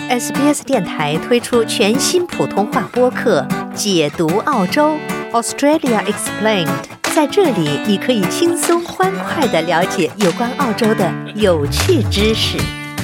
SBS 电台推出全新普通话播客《解读澳洲 Australia Explained》，在这里你可以轻松欢快地了解有关澳洲的有趣知识。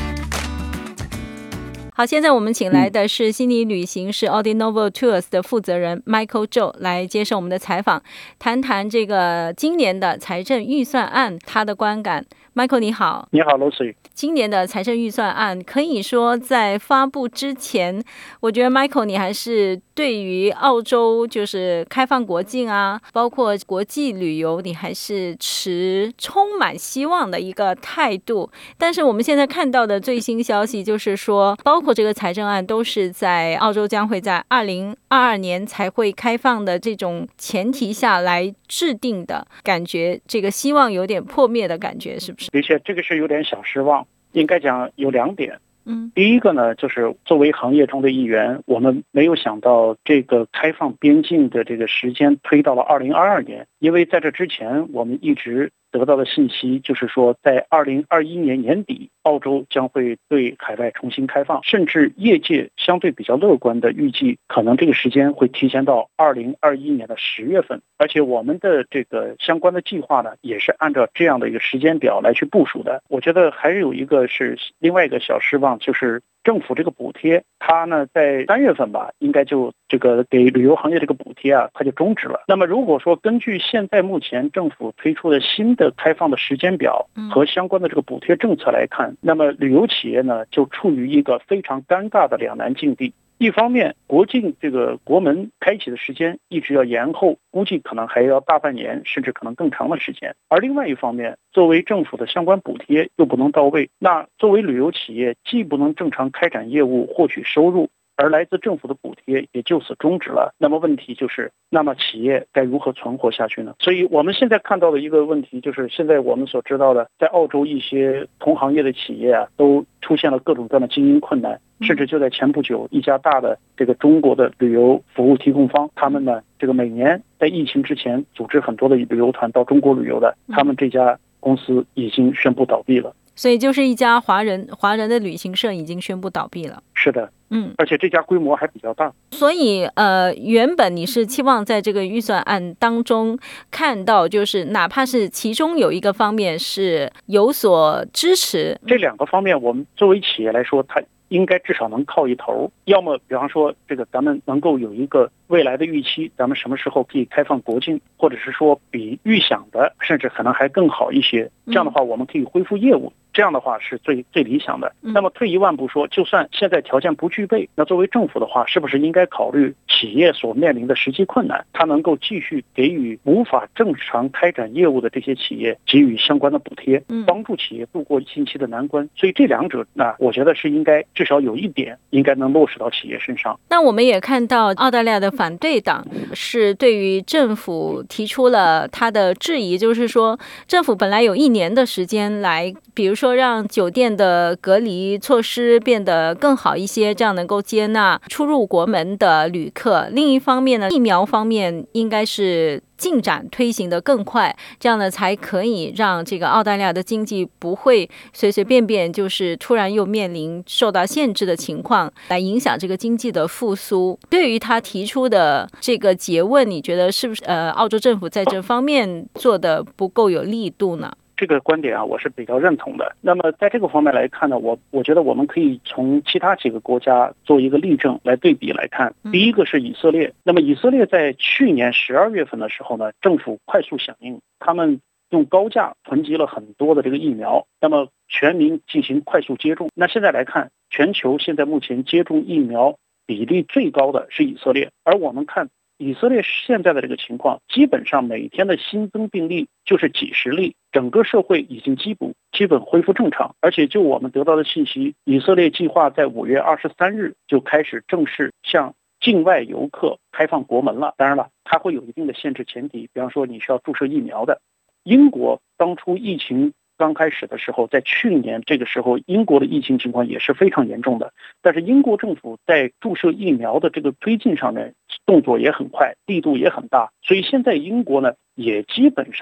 好，现在我们请来的是悉尼旅行社 Audinovo Tours 的负责人 Michael Zhou 来接受我们的采访，谈谈这个今年的财政预算案他的观感。Michael 你好。 你好 Lucy。 今年的财政预算案可以说在发布之前，我觉得 Michael 你还是对于澳洲就是开放国境啊，包括国际旅游，你还是持充满希望的一个态度。但是我们现在看到的最新消息就是说，包括这个财政案都是在澳洲将会在2022年才会开放的这种前提下来制定的，感觉这个希望有点破灭的感觉，是不是？ 的确，这个是有点小失望。应该讲有两点。第一个呢，就是作为行业中的一员，我们没有想到这个开放边境的这个时间推到了2022年，因为在这之前我们一直得到的信息就是说，在2021年年底，澳洲将会对海外重新开放，甚至业界相对比较乐观的预计，可能这个时间会提前到2021年的10月份。而且我们的这个相关的计划呢，也是按照这样的一个时间表来去部署的。我觉得还有一个是另外一个小失望，就是政府这个补贴，它呢在3月份吧，应该就这个给旅游行业这个补贴啊，它就终止了。那么如果说根据现在目前政府推出的新的开放的时间表和相关的这个补贴政策来看，那么旅游企业呢就处于一个非常尴尬的两难境地。一方面，国境这个国门开启的时间一直要延后，估计可能还要大半年，甚至可能更长的时间。而另外一方面，作为政府的相关补贴又不能到位，那作为旅游企业既不能正常开展业务获取收入，而来自政府的补贴也就此终止了。那么问题就是，那么企业该如何存活下去呢？所以我们现在看到的一个问题就是，现在我们所知道的，在澳洲一些同行业的企业啊，都出现了各种各样的经营困难，甚至就在前不久，一家大的这个中国的旅游服务提供方，他们呢这个每年在疫情之前组织很多的旅游团到中国旅游的，他们这家公司已经宣布倒闭了。 所以就是一家华人的旅行社已经宣布倒闭了。 是的，而且这家规模还比较大。 所以原本你是期望在这个预算案当中看到，就是哪怕是其中有一个方面是有所支持， 这两个方面我们作为企业来说，它应该至少能靠一头。要么比方说这个咱们能够有一个未来的预期，咱们什么时候可以开放国境，或者是说比预想的甚至可能还更好一些，这样的话我们可以恢复业务，这样的话是最理想的。那么退一万步说，就算现在条件不具备，那作为政府的话，是不是应该考虑企业所面临的实际困难，它能够继续给予无法正常开展业务的这些企业给予相关的补贴，帮助企业度过近期的难关。所以这两者呢，我觉得是应该至少有一点应该能落实到企业身上。 那我们也看到澳大利亚的反对党是对于政府提出了他的质疑，就是说政府本来有1年的时间来，比如说让酒店的隔离措施变得更好一些，这样能够接纳出入国门的旅客。另一方面呢，疫苗方面应该是进展推行的更快，这样呢才可以让这个澳大利亚的经济不会随随便便就是突然又面临受到限制的情况，来影响这个经济的复苏。对于他提出的这个诘问，你觉得是不是澳洲政府在这方面做的不够有力度呢？ 这个观点啊，我是比较认同的。那么在这个方面来看呢，我觉得我们可以从其他几个国家做一个例证来对比来看。第一个是以色列。那么以色列在去年12月份的时候呢，政府快速响应，他们用高价囤积了很多的这个疫苗，那么全民进行快速接种。那现在来看，全球现在目前接种疫苗比例最高的是以色列，而我们看以色列现在的这个情况，基本上每天的新增病例就是几十例，整个社会已经基本恢复正常。而且就我们得到的信息，以色列计划在5月23日就开始正式向境外游客开放国门了。当然了，它会有一定的限制前提，比方说你需要注射疫苗的。英国当初疫情刚开始的时候，在去年这个时候，英国的疫情情况也是非常严重的，但是英国政府在注射疫苗的这个推进上面动作也很快，力度也很大，所以现在英国呢也基本上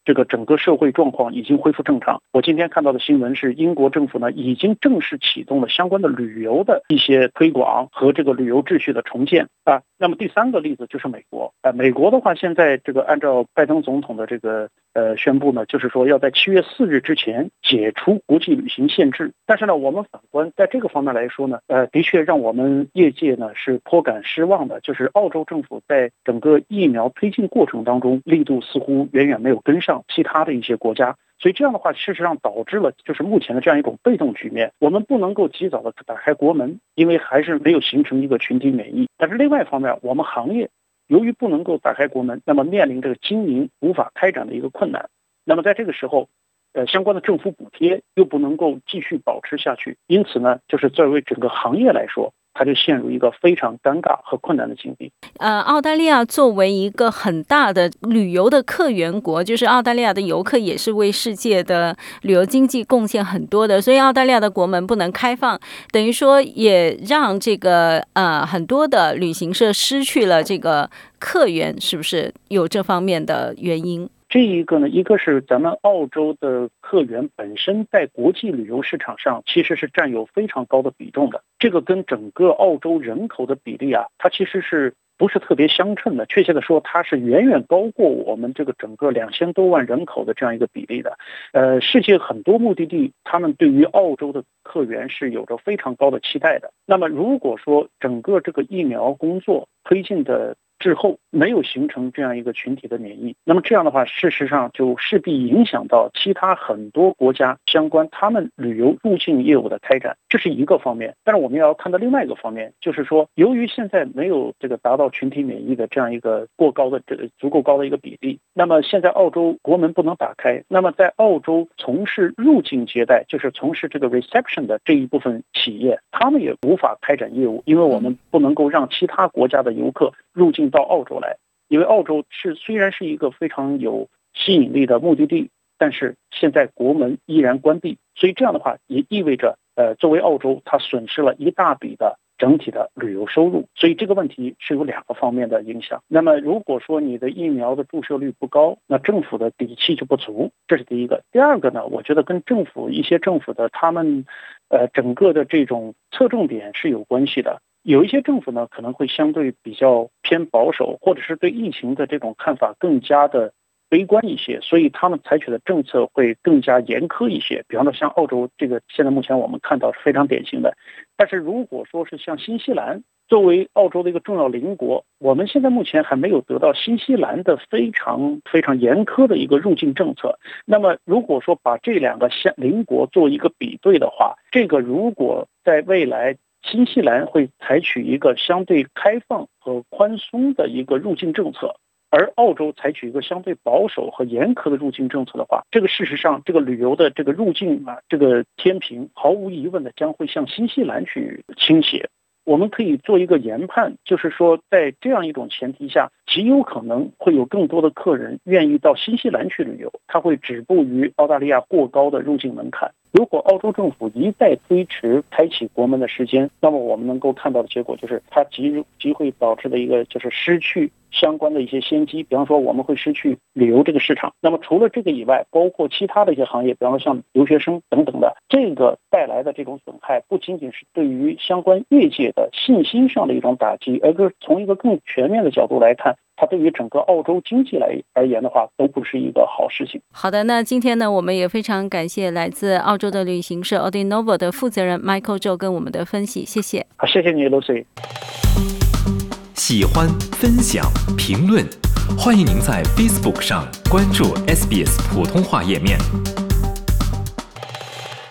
这个整个社会状况已经恢复正常。我今天看到的新闻是，英国政府呢已经正式启动了相关的旅游的一些推广和这个旅游秩序的重建啊。那么第三个例子就是美国，美国的话，现在这个按照拜登总统的这个宣布呢，就是说要在7月4日之前解除国际旅行限制。但是呢，我们反观在这个方面来说呢，的确让我们业界呢是颇感失望的，就是澳洲政府在整个疫苗推进过程当中力度似乎远远没有跟上其他的一些国家。所以这样的话，事实上导致了就是目前的这样一种被动局面。我们不能够及早的打开国门，因为还是没有形成一个群体免疫。但是另外一方面，我们行业由于不能够打开国门，那么面临这个经营无法开展的一个困难。那么在这个时候，相关的政府补贴又不能够继续保持下去，因此呢，就是作为整个行业来说，它就陷入一个非常尴尬和困难的境地。 澳大利亚作为一个很大的旅游的客源国，就是澳大利亚的游客也是为世界的旅游经济贡献很多的，所以澳大利亚的国门不能开放，等于说也让这个很多的旅行社失去了这个客源，是不是有这方面的原因？ 这一个呢，一个是咱们澳洲的客源本身在国际旅游市场上其实是占有非常高的比重的，这个跟整个澳洲人口的比例啊，它其实是不是特别相称的，确切的说，它是远远高过我们这个整个2000多万人口的这样一个比例的。世界很多目的地，他们对于澳洲的客源是有着非常高的期待的。那么如果说整个这个疫苗工作推进的之后没有形成这样一个群体的免疫，那么这样的话，事实上就势必影响到其他很多国家相关他们旅游入境业务的开展，这是一个方面。但是我们要看到另外一个方面，就是说，由于现在没有这个达到群体免疫的这样一个过高的这个足够高的一个比例，那么现在澳洲国门不能打开，那么在澳洲从事入境接待，就是从事这个 reception 的这一部分企业，他们也无法开展业务，因为我们不能够让其他国家的游客入境到澳洲来，因为澳洲虽然是一个非常有吸引力的目的地，但是现在国门依然关闭，所以这样的话也意味着作为澳洲，它损失了一大笔的整体的旅游收入，所以这个问题是有两个方面的影响。那么如果说你的疫苗的注射率不高，那政府的底气就不足，这是第一个。第二个呢，我觉得跟一些政府的他们整个的这种侧重点是有关系的。有一些政府呢可能会相对比较偏保守，或者是对疫情的这种看法更加的悲观一些，所以他们采取的政策会更加严苛一些。比方说像澳洲这个，现在目前我们看到是非常典型的。但是如果说是像新西兰作为澳洲的一个重要邻国，我们现在目前还没有得到新西兰的非常非常严苛的一个入境政策。那么如果说把这两个邻国做一个比对的话，这个如果在未来新西兰会采取一个相对开放和宽松的一个入境政策，而澳洲采取一个相对保守和严苛的入境政策的话，这个事实上这个旅游的这个入境这个天平毫无疑问的将会向新西兰去倾斜。我们可以做一个研判，就是说在这样一种前提下，极有可能会有更多的客人愿意到新西兰去旅游，它会止步于澳大利亚过高的入境门槛。如果澳洲政府一再推迟开启国门的时间，那么我们能够看到的结果就是它极会导致的一个就是失去相关的一些先机，比方说我们会失去旅游这个市场。那么除了这个以外，包括其他的一些行业，比方说像留学生等等的，这个带来的这种损害不仅仅是对于相关业界的信心上的一种打击，而是从一个更全面的角度来看，它对于整个澳洲经济而言的话，都不是一个好事情。 好的，那今天呢，我们也非常感谢来自澳洲的旅行社 Audinova 的负责人 Michael Zhou 跟我们的分析，谢谢。 好，谢谢你 Lucy。 喜欢、分享、评论，欢迎您在 Facebook 上关注 SBS 普通话页面。